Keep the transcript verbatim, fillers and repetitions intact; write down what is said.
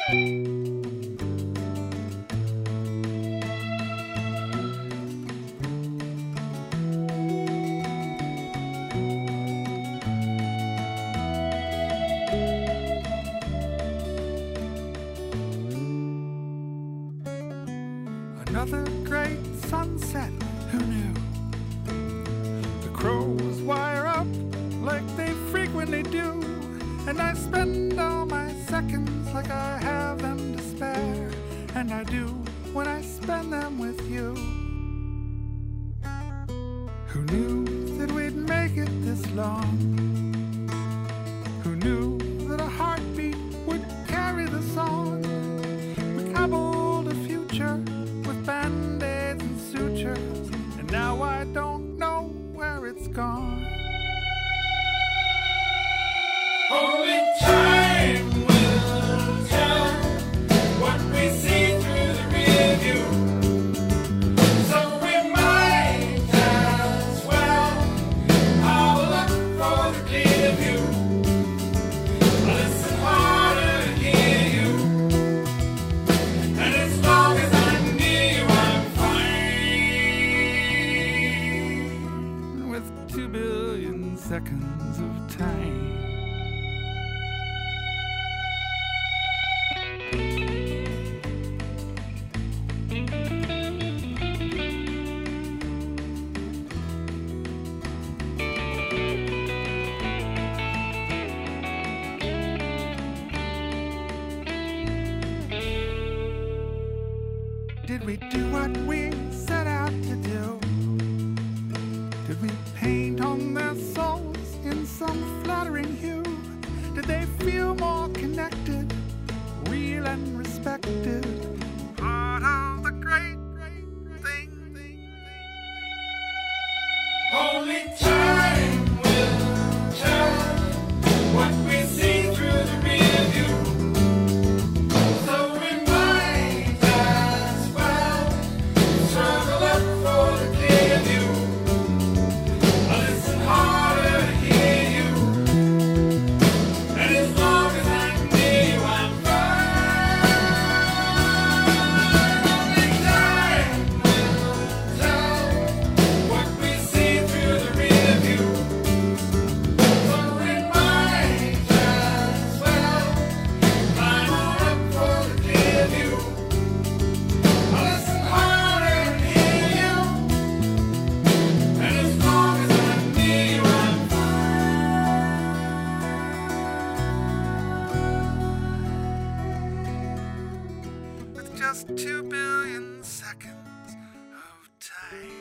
Another great sunset, who knew? The crows wire up like they frequently do, and I spend all my seconds like I have them to spare, and I do when I spend them with you. Who knew that we'd make it this long? Who knew that a heartbeat would carry the song? We cobbled a future with band-aids and sutures, and now I don't know where it's gone. Only time will tell what we see through the rear view, so we might as well have a look for the clear view. Listen harder to hear you, and as long as I'm near you, I'm fine. With two billion seconds of time. Did we do what we set out to do? Did we paint on their souls in some flattering hue? Did they feel more connected, real and respected? Part of the great, great thing. thing. Only time will tell what we see through the rear view. So we might as well struggle up for the clear view. Listen harder to hear you, and as long as I'm near you, I'm fine. Only time will tell what we see through the rear view. So we might as well climb on up for the clear view. Listen harder and hear you, and as long as I'm near you, I'm fine. With just two billion seconds of time.